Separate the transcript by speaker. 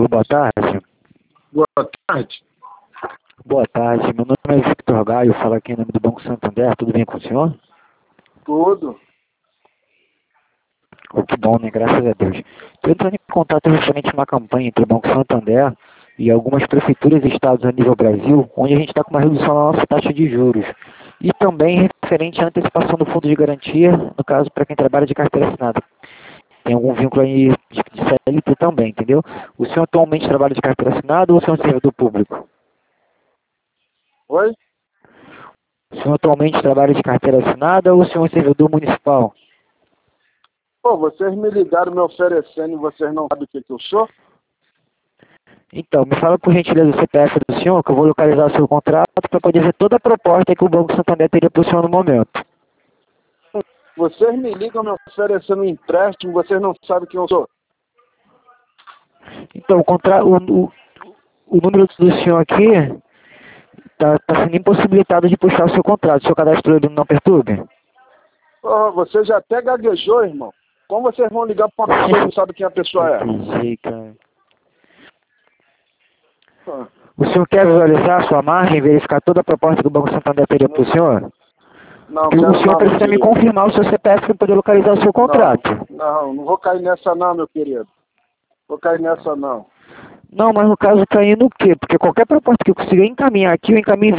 Speaker 1: boa tarde.
Speaker 2: Boa tarde.
Speaker 1: Boa tarde, meu nome é Victor Gaio, falo aqui em nome do Banco Santander, tudo bem com o senhor?
Speaker 2: Tudo.
Speaker 1: Oh, que bom, né? Graças a Deus. Estou entrando em contato referente a uma campanha entre o Banco Santander e algumas prefeituras e estados a nível Brasil, onde a gente está com uma redução na nossa taxa de juros. E também referente à antecipação do fundo de garantia, no caso para quem trabalha de carteira assinada. Tem algum vínculo aí de CLT também, entendeu? O senhor atualmente trabalha de carteira assinada ou o senhor é um servidor público?
Speaker 2: Oi?
Speaker 1: O senhor atualmente trabalha de carteira assinada ou o senhor é um servidor municipal?
Speaker 2: Pô, vocês me ligaram me oferecendo e vocês não sabem o que eu sou?
Speaker 1: Então, me fala por gentileza o CPF do senhor, que eu vou localizar o seu contrato para poder ver toda a proposta que o Banco Santander teria para o senhor no momento.
Speaker 2: Vocês me ligam me oferecendo um empréstimo, vocês não sabem quem eu sou?
Speaker 1: Então, o número do senhor aqui está sendo impossibilitado de puxar o seu contrato. O seu cadastro ele não perturbe?
Speaker 2: Pô, você já até gaguejou, irmão. Como vocês vão ligar para uma pessoa que não sabe quem a pessoa é?
Speaker 1: Entendi, cara.
Speaker 2: Ah,
Speaker 1: O senhor quer visualizar a sua margem, verificar toda a proposta que o Banco Santander teria para o senhor?
Speaker 2: Não,
Speaker 1: O
Speaker 2: quero
Speaker 1: senhor
Speaker 2: não, meu
Speaker 1: precisa me
Speaker 2: querido.
Speaker 1: confirmar o seu CPF para poder localizar o seu contrato.
Speaker 2: Não vou cair nessa não, meu querido. Vou cair nessa não.
Speaker 1: Não, mas no caso cair no quê? Porque qualquer proposta que eu consiga encaminhar aqui, eu encaminho